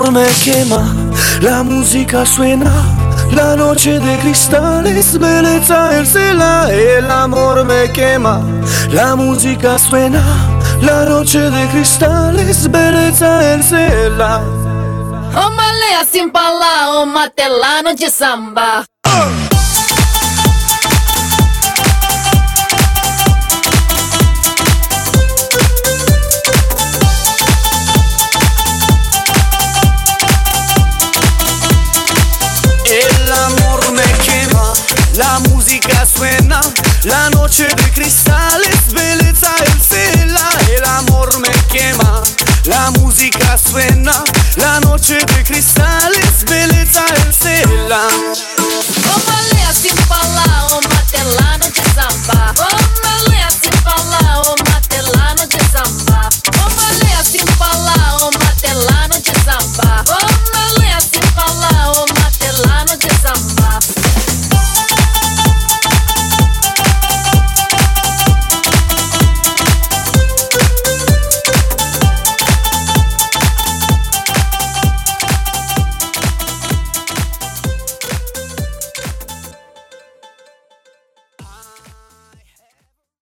amor me quema, la música suena, la noche de cristales, belleza el cielo. El amor me quema, la música suena, la noche de cristales, belleza el cielo. Ô malé assim pra lá, ô matelano de samba. El amor me quema, la música suena, la noche de cristales, belleza el cielo. El amor me quema, la música suena, la noche de cristales, belleza el cielo.